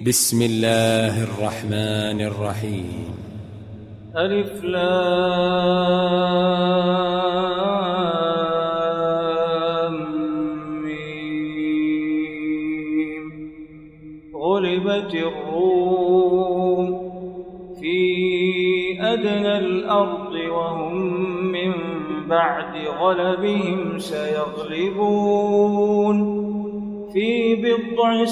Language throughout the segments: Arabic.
بسم الله الرحمن الرحيم. ألف لام ميم. غلبت الروم في أدنى الأرض وهم من بعد غلبهم سيغلبون في بضع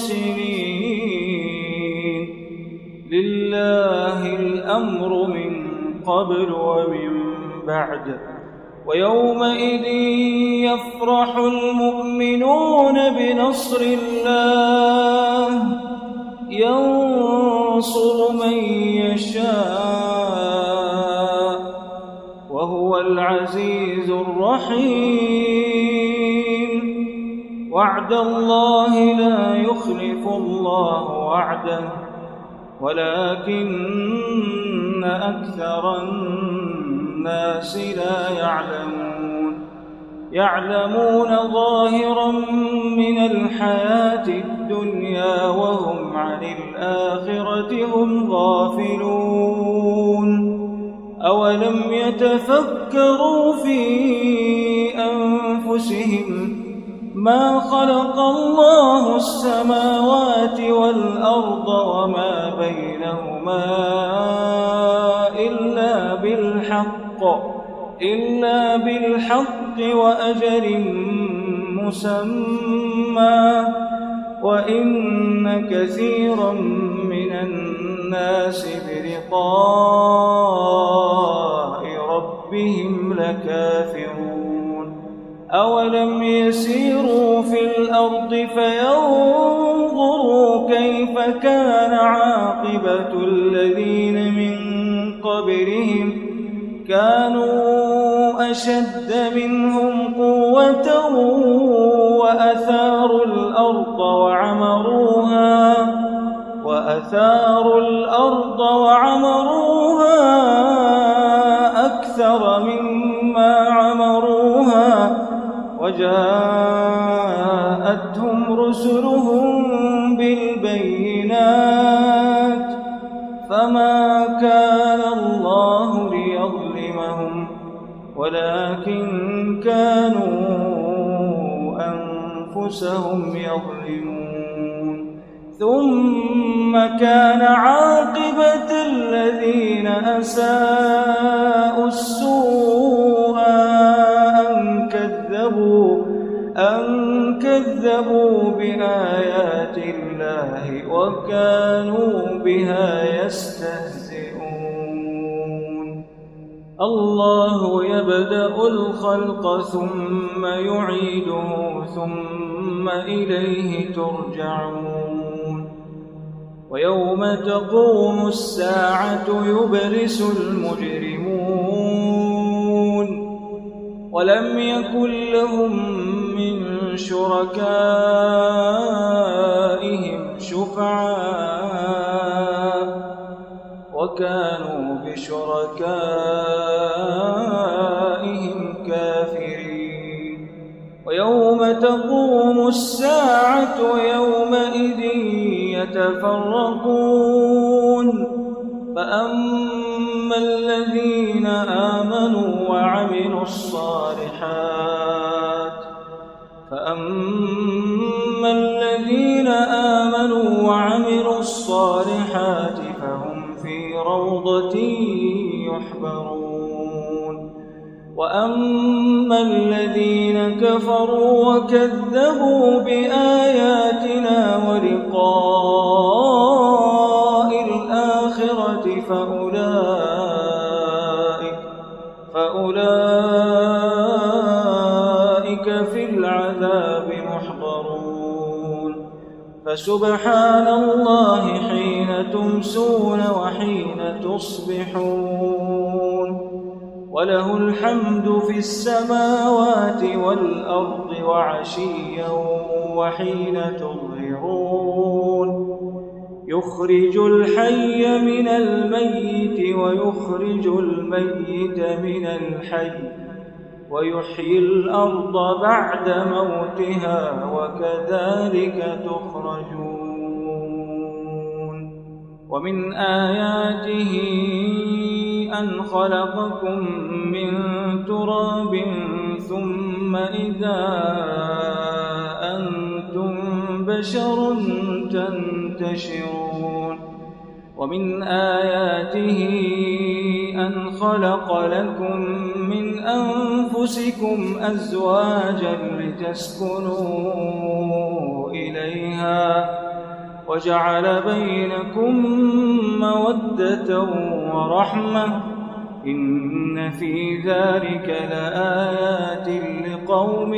سنين. لله الأمر من قبل ومن بعد ويومئذ يفرح المؤمنون بنصر الله ينصر من يشاء وهو العزيز الرحيم. وعد الله لا يخلف الله وعده ولكن أكثر الناس لا يعلمون ظاهرا من الحياة الدنيا وهم عن الآخرة هم غافلون. أولم يتفكروا في أنفسهم ما خلق الله السماوات والأرض وما بينهما إلا بالحق وأجل مسمى وإن كثيرا من الناس بلقاء ربهم لكافرون. أولم يسيروا في الأرض فينظروا كيف كان عاقبة الذين من قبلهم كانوا أشد منهم قوة وأثاروا الأرض وعمروها أكثر مما عمروها وجاءتهم رسلهم بالبينات فما كان الله ليظلمهم ولكن كانوا أنفسهم يظلمون. ثم كان عاقبة الذين أساءوا السوء أن كذبوا بآيات الله وكانوا بها يستهزئون. الله يبدأ الخلق ثم يعيده ثم إليه ترجعون. ويوم تقوم الساعة يبلس المجرمون ولم يكن لهم من شركائهم شفعاء وكانوا بشركائهم كافرين. ويوم تقوم الساعة يومئذ يتفرقون فأما الذين آمنوا وعملوا الصالحات فهم في روضة يحبرون. وأما الذين كفروا وكذبوا بآياتنا ولقاء الآخرة فأولئك في العذاب محضرون. فسبحان الله حين تمسون وحين تصبحون وله الحمد في السماوات والأرض وعشيا وحين تظهرون. يخرج الحي من الميت ويخرج الميت من الحي ويحيي الأرض بعد موتها وكذلك تخرجون. ومن آياته أن خلقكم من تراب ثم إذا أنتم بشر تنتشرون ومن آياته أن خلق لكم من أنفسكم أزواجا لتسكنوا إليها وجعل بينكم مودة ورحمة إن في ذلك لآيات لقوم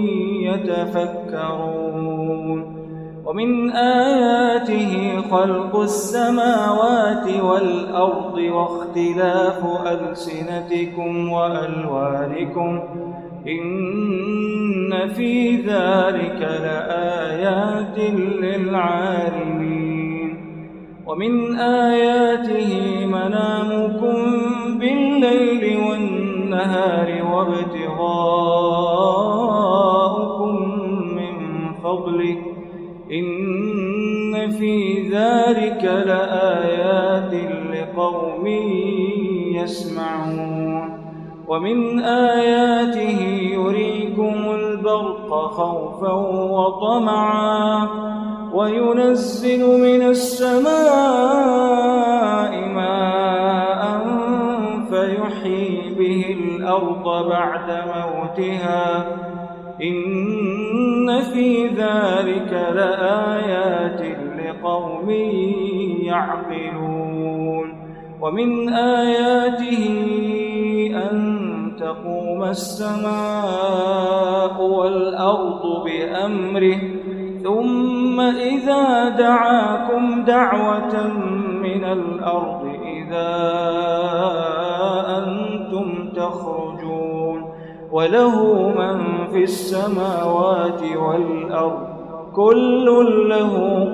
يتفكرون ومن آياته خلق السماوات والأرض واختلاف ألسنتكم وألوانكم إن في ذلك لآيات للعالمين ومن آياته منامكم بالليل والنهار وابتغاؤكم من فضله إن في ذلك لآيات لقوم يسمعون ومن آياته يريكم البرق خوفا وطمعا وينزل من السماء ماء فيحيي به الأرض بعد موتها إن في ذلك لآيات لقوم يعقلون ومن آياته أن تقوم السماء والأرض بأمره ثم إذا دعاكم دعوة من الأرض إذا أنتم تخرجون وله من في السماوات والأرض كل له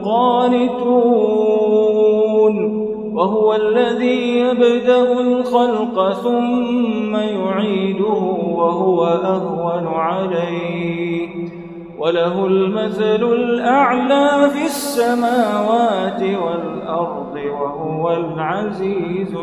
قانتون وهو الذي يبدأ الخلق ثم يعيده وهو أهون عليه وله المثل الأعلى في السماوات والأرض وهو العزيز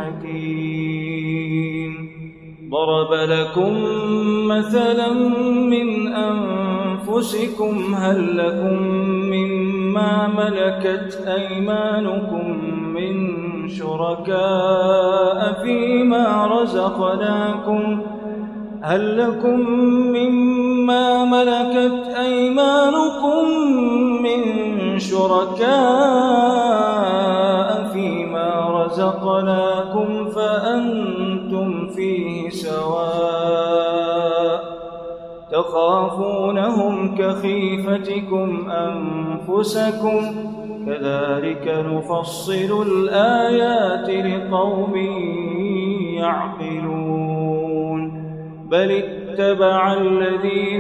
الحكيم ضرب لكم مثلا من أنفسكم هل لكم مما ملكت أيمانكم من شركاء فيما رزقناكم هل لكم مما ملكت أيمانكم من شركاء فيما رزقناكم فأنتم فيه سواء تخافونهم كخيفتكم أنفسكم كذلك نفصل الآيات لقوم يعقلون بل اتبع الذين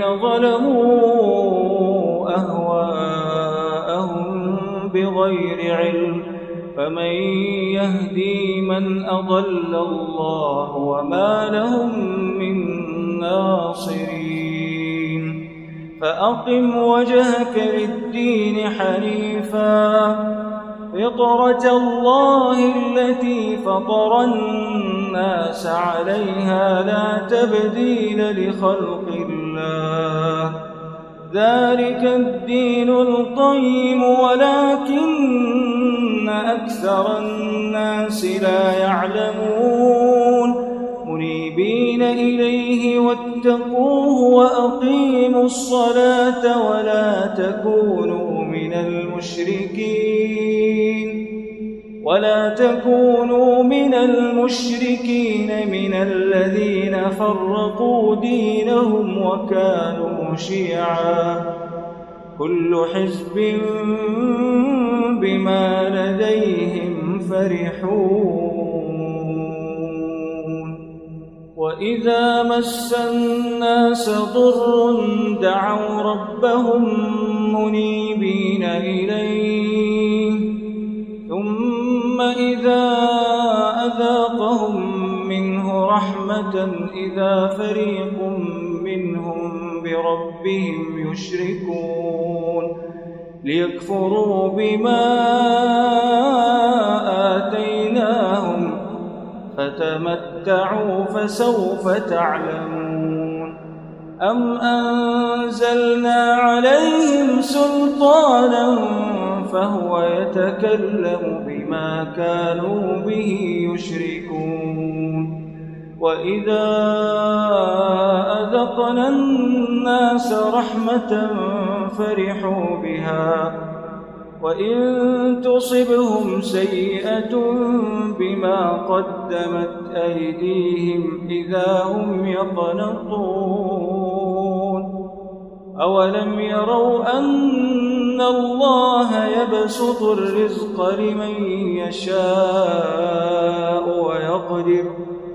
ظلموا أهواءهم بغير علم فمن يهدي من أضل الله وما لهم من ناصرين فأقم وجهك للدين حنيفا فطرة الله التي فطر الناس عليها لا تبديل لخلق الله ذلك الدين القيم ولكن أكثر الناس لا يعلمون منيبين إليه واتقوه وأقيموا الصلاة ولا تكونوا من المشركين من الذين فرقوا دينهم وكانوا شيعا كل حزب بما لديهم فرحون وإذا مس الناس ضر دعوا ربهم منيبين إليه ثم إذا أذاقهم منه رحمة إذا فريق منهم بربهم يشركون ليكفروا بما فتمتعوا فسوف تعلمون أم أنزلنا عليهم سلطانا فهو يتكلم بما كانوا به يشركون وإذا أذقنا الناس رحمة فرحوا بها وإن تصبهم سيئة بما قدمت أيديهم إذا هم يقنطون أولم يروا أن الله يبسط الرزق لمن يشاء ويقدر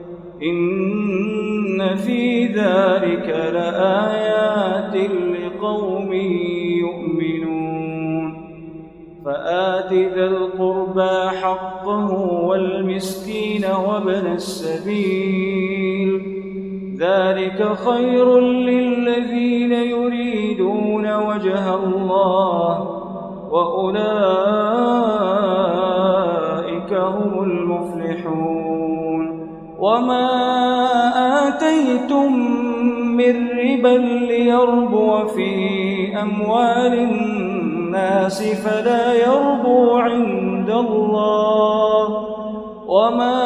إن في ذلك لآيات لقوم يؤمنون فآت ذا القربى حقه والمسكين وابن السبيل ذلك خير للذين يريدون وجه الله وأولئك هم المفلحون وما آتيتم من ربا ليربو في أموال الناس فلا يربو عند الله وما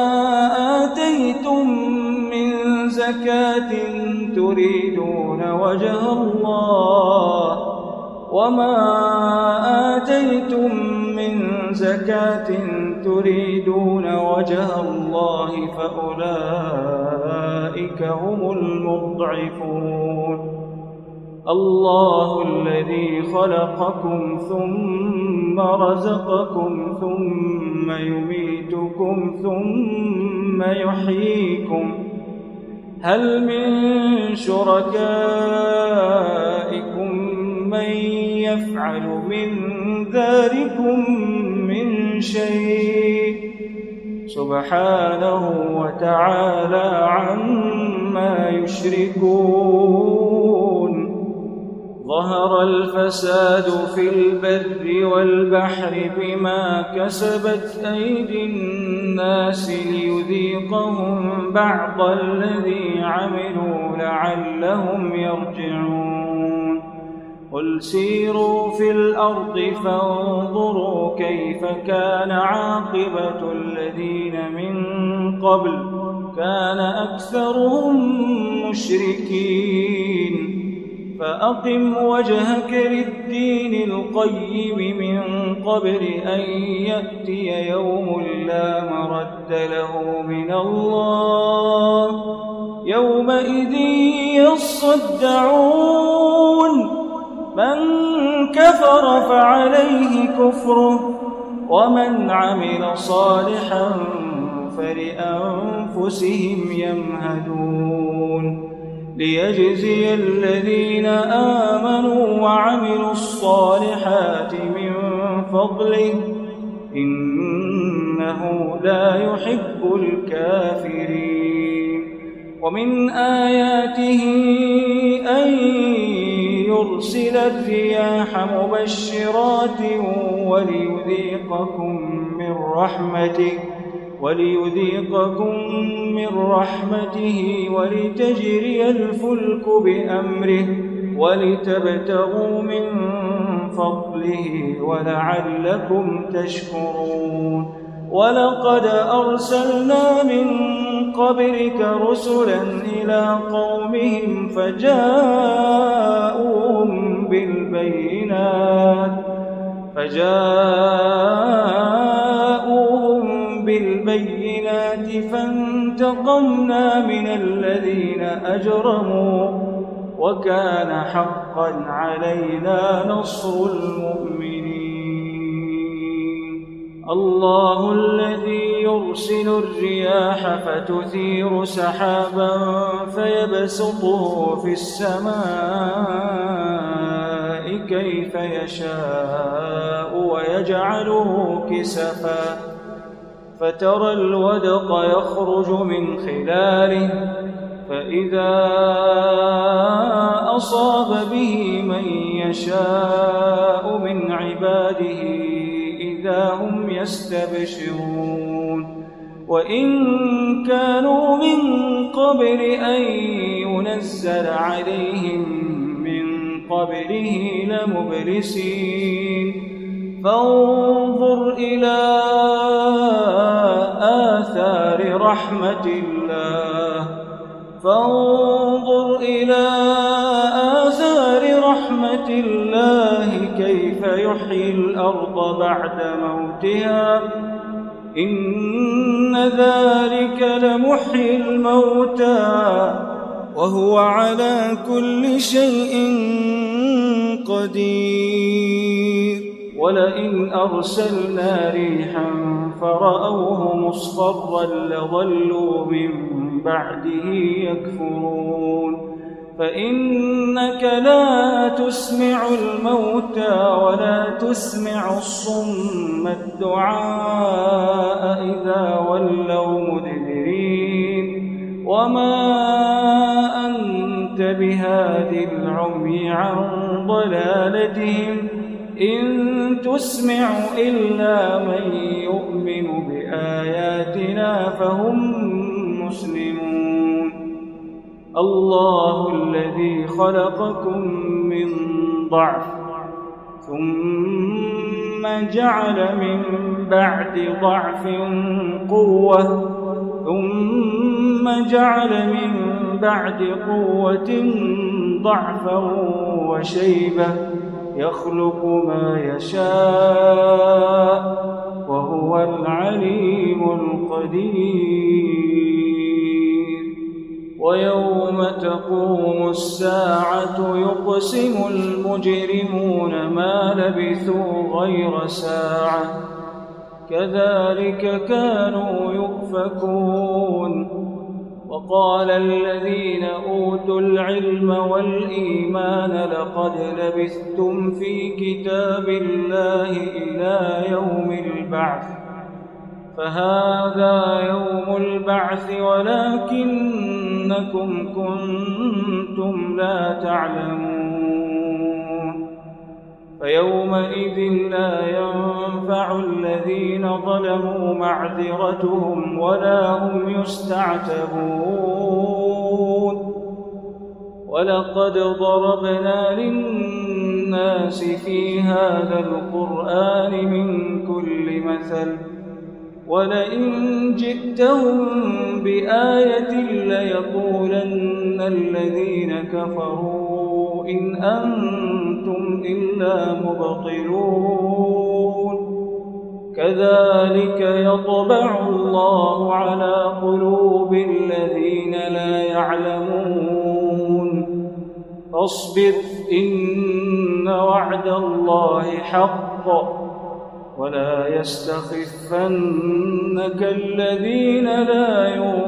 آتيتم من زكاة تريدون وجه الله وما آتيتم من زكاة تريدون وجه الله فأولئك هم المضعفون الله الذي خلقكم ثم رزقكم ثم يميتكم ثم يحييكم هل من شركائكم من يفعل من ذلكم من شيء سبحانه وتعالى عما يشركون ظهر الفساد في البر والبحر بما كسبت أيدي الناس ليذيقهم بعض الذي عملوا لعلهم يرجعون قل سيروا في الأرض فانظروا كيف كان عاقبة الذين من قبل كان أكثرهم مشركين فأقم وجهك للدين القيم من قبل أن يأتي يوم لا مرد له من الله يومئذ يصدعون من كفر فعليه كفره ومن عمل صالحا فلأنفسهم يمهدون ليجزي الذين آمنوا وعملوا الصالحات من فضله إنه لا يحب الكافرين ومن آياته أن يرسل الرياح مبشرات وليذيقكم من رحمته ولتجري الفلك بأمره ولتبتغوا من فضله ولعلكم تشكرون ولقد أرسلنا من قبلك رسلا إلى قومهم فجاءوهم بالبينات فانتقمنا من الذين أجرموا وكان حقا علينا نصر المؤمنين الله الذي يرسل الرياح فتثير سحابا فيبسطه في السماء كيف يشاء ويجعله كسفا فترى الودق يخرج من خلاله فإذا أصاب به من يشاء من عباده إذا هم يستبشرون وإن كانوا من قبل أن ينزل عليهم من قبله لمبلسين فانظر إلى آثار رحمة الله كيف يحيي الأرض بعد موتها إن ذلك لمحيي الموتى وهو على كل شيء قدير ولئن أرسلنا ريحا فرأوه مصفرا لظلوا من بعده يكفرون فإنك لا تسمع الموتى ولا تسمع الصم الدعاء إذا ولوا مدبرين وما أنت بهاد العمي عن ضلالتهم إن تسمع إلا من يؤمن بآياتنا فهم مسلمون الله الذي خلقكم من ضعف ثم جعل من بعد ضعف قوة ثم جعل من بعد قوة ضعفا وشيبة يخلق ما يشاء وهو العليم القدير ويوم تقوم الساعة يقسم المجرمون ما لبثوا غير ساعة كذلك كانوا يؤفكون وقال الذين أوتوا العلم والإيمان لقد لبثتم في كتاب الله إلى يوم البعث فهذا يوم البعث ولكنكم كنتم لا تعلمون فيومئذ لا ينفع الذين ظلموا معذرتهم ولا هم يستعتبون ولقد ضربنا للناس في هذا القرآن من كل مثل ولئن جئتهم بآية ليقولن الذين كفروا إن أنتم إلا مبطلون كذلك يطبع الله على قلوب الذين لا يعلمون فاصبر إن وعد الله حق ولا يستخفنك الذين لا يؤمنون